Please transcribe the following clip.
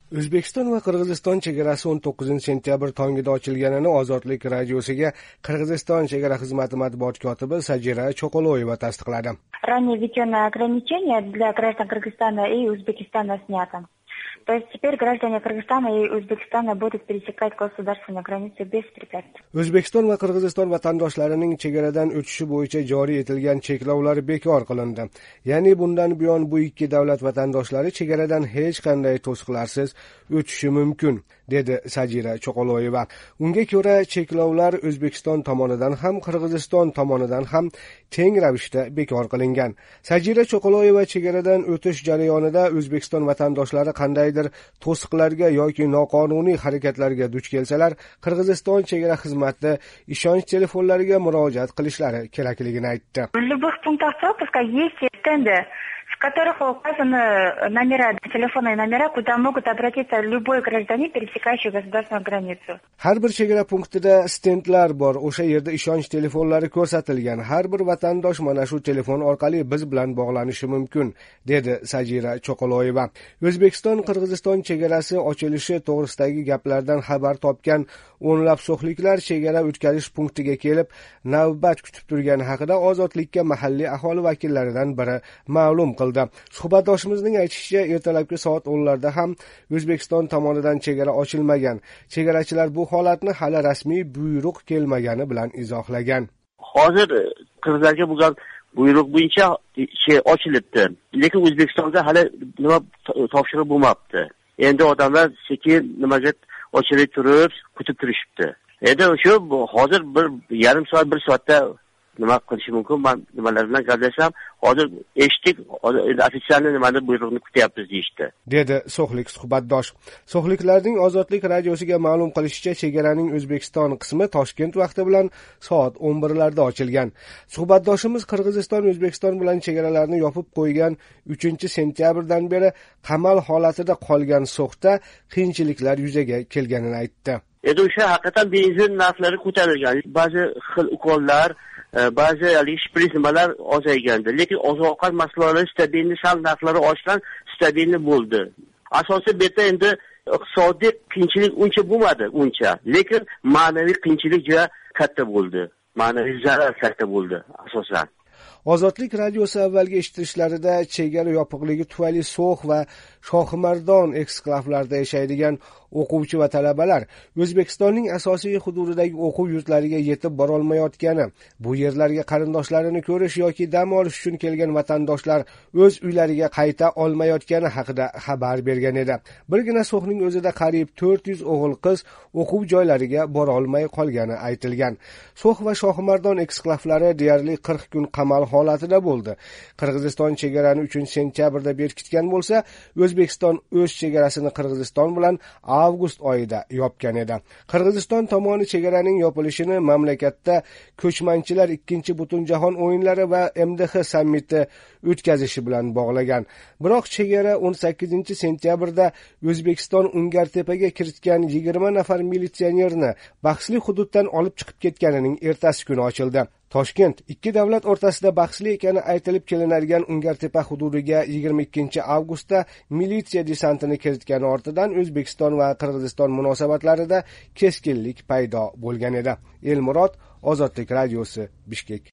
O'zbekiston va Qirg'iziston chegarasi 19-sentyabr tongida ochilganini Ozodlik radiosiga Qirg'iziston chegara xizmati matbuot kotibi Sajira Cho'qoloyeva tasdiqladi. Ранее введенное ограничение для граждан Кыргызстана и Узбекистана снято. То есть теперь граждане Кыргызстана и Узбекистана будут пересекать государственную границу без препятствий. O'zbekiston va Qirg'iziston vatandoshlarining chegaradan o'tishi bo'yicha joriy etilgan cheklovlar bekor qilindi. Ya'ni bundan buyon bu ikki davlat vatandoshlari chegaradan hech qanday to'siqlarsiz o'tishi mumkin, dedi Sajira Cho'qoloyeva. Unga ko'ra, cheklovlar O'zbekiston tomonidan ham Qirg'iziston tomonidan ham teng ravishda bekor qilingan. Sajira Cho'qoloyeva chegaradan o'tish jarayonida O'zbekiston vatandoshlari qandaydir to'siqlarga yoki noqonuniy harakatlarga duch kelsalar, Qirg'iziston chegara xizmati ishonch telefonlariga murojaat qilishlari kerakligini aytdi. В любых пунктах пропуска есть стенды, в которых указаны номера, телефонные номера, куда могут обратиться любой гражданин, пересекающий государственную границу. Har bir chegara punktida stendlar bor. O'sha yerda ishonch telefonlari ko'rsatilgan. Har bir vatandosh mana shu telefon orqali biz bilan bog'lanishi mumkin, dedi Sajira Cho'qoloyeva. O'zbekiston Qirg'iziston chegarasi ochilishi to'g'risidagi gaplardan xabar topgan o'nlab so'xliklar chegara o'tkazish punktiga kelib, navbat kutib turgani haqida Ozodlikka mahalliy aholi vakillaridan biri ma'lum qildi. Suhbatdoshimizning aytishicha, ertalabki soat 10larda ham O'zbekiston tomonidan chegara ochilmagan. Chegarachilar bu holatni hali rasmiy buyruq kelmagani bilan izohlagan. Hozir Qirg'izlarga bo'lgan buyruq bo'yicha ochilibdi. Lekin O'zbekistonga hali nima topshiriq bo'lmabdi. Endi odamlar sekin nimaga ochilib turib, kutib turishibdi. Endi shu hozir bir yarim soat, bir soatda nima qilishi mumkin? Men nimalar bilan gaplashsam, hozir eshitdik, ofitsialni nimani buyruqni kutyapmiz deyishdi, dedi so'xlik suhbatdosh. So'xliklarning Ozodlik radiosiga ma'lum qilishicha, chegaraning O'zbekiston qismi Toshkent vaqti bilan soat 11larda ochilgan. Suhbatdoshimiz Qirg'iziston O'zbekiston bilan chegaralarni yopib qo'ygan 3-sentyabrdan beri qamal holatida qolgan so'xda qiyinchiliklar yuzaga kelganini aytdi. Endi o'sha haqiqatan benzin narxlari ko'tarilgan. Ba'zi xil ukollar, ba'zi shpris nimalar ozaygandi. Lekin oziq-ovqat mahsulotlari stabilni sal narxlari oshgan, stabilni bo'ldi. Asosiy bu yerda endi iqtisodiy qiyinchilik uncha bo'lmadi, lekin ma'naviy qiyinchilik juda katta bo'ldi. Ma'naviy zarar katta bo'ldi asosan. Ozodlik radiosi avvalgi eshitishlarida chegara yopiqligi tufayli So'x va Shohimardon eksklavlarida yashaydigan o'quvchi va talabalar O'zbekistonning asosiy hududidagi o'quv yurtlariga yetib bora olmayotgani, bu yerlarga qarindoshlarini ko'rish yoki dam olish uchun kelgan vatandoshlar o'z uylariga qayta olmayotgani haqida xabar bergan edi. Birgina So'xning o'zida qariyb 400 o'g'il-qiz o'quv joylariga bora olmay qolgani aytilgan. So'x va Shohimardon eksklavlari deyarli 40 kun qamal holatida bo'ldi. Qirg'iziston chegarani 3-sentyabrda berkitgan bo'lsa, O'zbekiston o'z chegarasini Qirg'iziston bilan avgust oyida yopgan edi. Qirg'iziston tomoni chegaraning yopilishini mamlakatda ko'chmanchilar 2-Butunjahon o'yinlari va MDH sammiti o'tkazishi bilan bog'lagan. Biroq chegara 18-sentyabrda O'zbekiston Ungartepaga kiritgan 20 nafar militsionerni bahsli hududdan olib chiqib ketganining ertasi kuni ochildi. Toshkent ikki davlat o'rtasida bahsli ekani aytilib kelinadigan Ungartepa hududiga 22-avgustda militsiya desantini kiritgani ortidan O'zbekiston va Qirg'iziston munosabatlarida keskinlik paydo bo'lgan edi. Elmurod, Ozodlik radiosi, Bishkek.